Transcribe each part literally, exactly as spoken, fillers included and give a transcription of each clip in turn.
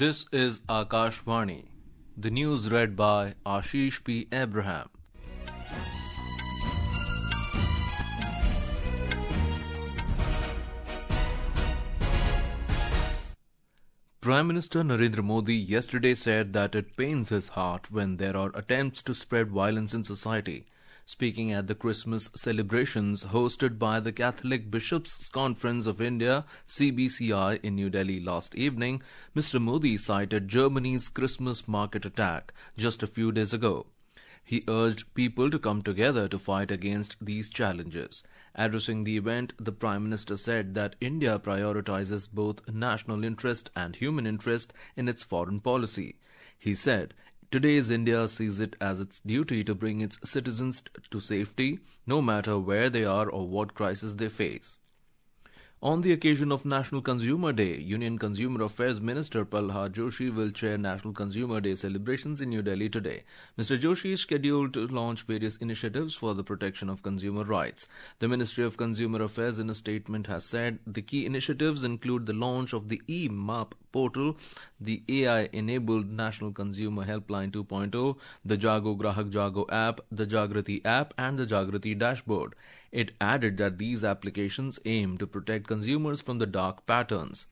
This is Akashvani. The news read by Ashish P. Abraham. Prime Minister Narendra Modi yesterday said that it pains his heart when there are attempts to spread violence in society. Speaking at the Christmas celebrations hosted by the Catholic Bishops' Conference of India C B C I in New Delhi last evening, Mister Modi cited Germany's Christmas market attack just a few days ago. He urged people to come together to fight against these challenges. Addressing the event, the Prime Minister said that India prioritizes both national interest and human interest in its foreign policy. He said, "Today's India sees it as its duty to bring its citizens to safety, no matter where they are or what crisis they face." On the occasion of National Consumer Day, Union Consumer Affairs Minister Pralhad Joshi will chair National Consumer Day celebrations in New Delhi today. Mister Joshi is scheduled to launch various initiatives for the protection of consumer rights. The Ministry of Consumer Affairs in a statement has said the key initiatives include the launch of the e-M A P portal, the A I-enabled National Consumer Helpline two point oh, the Jago Grahak Jago app, the Jagrati app and the Jagrati dashboard. It added that these applications aim to protect consumers from the dark patterns.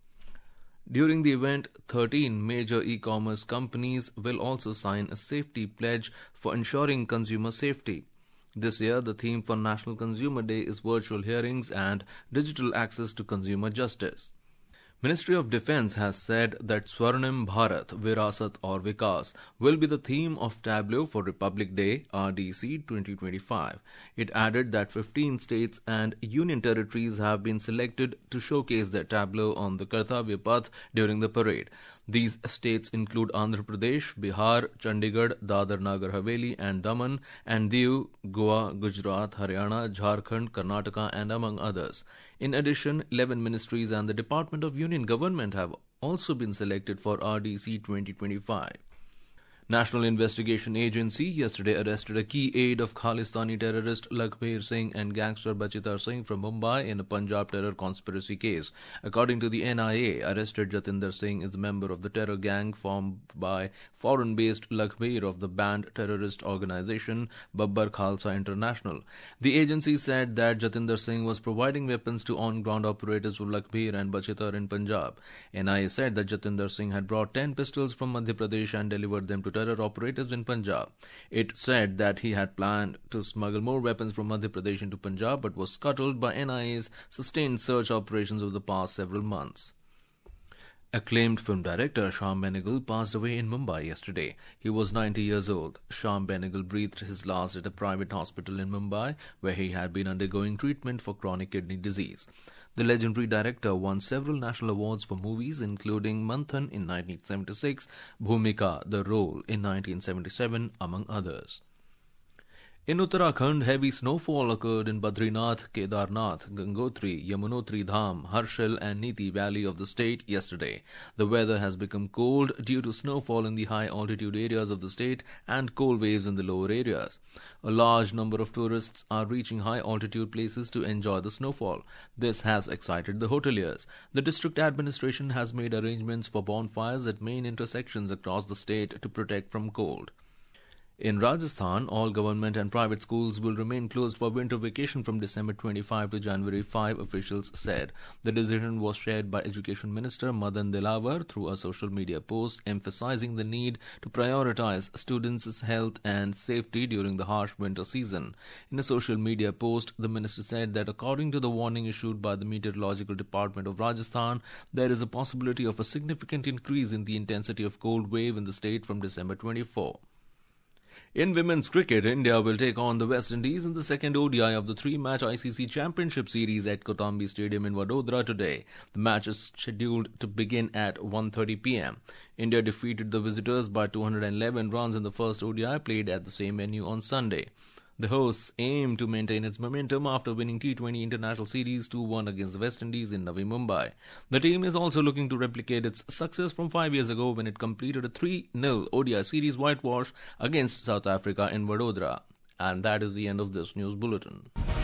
During the event, thirteen major e-commerce companies will also sign a safety pledge for ensuring consumer safety. This year, the theme for National Consumer Day is virtual hearings and digital access to consumer justice. Ministry of Defence has said that Swarnim Bharat, Virasat or Vikas will be the theme of Tableau for Republic Day R D C twenty twenty-five. It added that fifteen states and union territories have been selected to showcase their tableau on the Kartavya Path during the parade. These states include Andhra Pradesh, Bihar, Chandigarh, Dadar Nagar Haveli and Daman, and Diu, Goa, Gujarat, Haryana, Jharkhand, Karnataka and among others. In addition, eleven ministries and the Department of Union Government have also been selected for R D C twenty twenty-five. National Investigation Agency yesterday arrested a key aide of Khalistani terrorist Lakhbir Singh and gangster Bachitar Singh from Mumbai in a Punjab terror conspiracy case. According to the N I A, arrested Jatinder Singh is a member of the terror gang formed by foreign-based Lakhbir of the banned terrorist organization Babbar Khalsa International. The agency said that Jatinder Singh was providing weapons to on-ground operators for Lakhbir and Bachitar in Punjab. N I A said that Jatinder Singh had brought ten pistols from Madhya Pradesh and delivered them to terror operators in Punjab. It said that he had planned to smuggle more weapons from Madhya Pradesh into Punjab but was scuttled by N I A's sustained search operations over the past several months. Acclaimed film director Shyam Benegal passed away in Mumbai yesterday. He was ninety years old. Shyam Benegal breathed his last at a private hospital in Mumbai, where he had been undergoing treatment for chronic kidney disease. The legendary director won several national awards for movies, including Manthan in nineteen seventy-six, Bhumika, The Role in nineteen seventy-seven, among others. In Uttarakhand, heavy snowfall occurred in Badrinath, Kedarnath, Gangotri, Yamunotri Dham, Harshal and Niti Valley of the state yesterday. The weather has become cold due to snowfall in the high-altitude areas of the state and cold waves in the lower areas. A large number of tourists are reaching high-altitude places to enjoy the snowfall. This has excited the hoteliers. The district administration has made arrangements for bonfires at main intersections across the state to protect from cold. In Rajasthan, all government and private schools will remain closed for winter vacation from December twenty-fifth to January fifth, officials said. The decision was shared by Education Minister Madan Dilawar through a social media post emphasizing the need to prioritize students' health and safety during the harsh winter season. In a social media post, the minister said that according to the warning issued by the Meteorological Department of Rajasthan, there is a possibility of a significant increase in the intensity of cold wave in the state from December twenty-fourth. In women's cricket, India will take on the West Indies in the second O D I of the three-match I C C Championship Series at Kotambi Stadium in Vadodara today. The match is scheduled to begin at one thirty p m India defeated the visitors by two hundred eleven runs in the first O D I played at the same venue on Sunday. The hosts aim to maintain its momentum after winning T twenty International Series two one against the West Indies in Navi Mumbai. The team is also looking to replicate its success from five years ago when it completed a three nil O D I Series whitewash against South Africa in Vadodara. And that is the end of this news bulletin.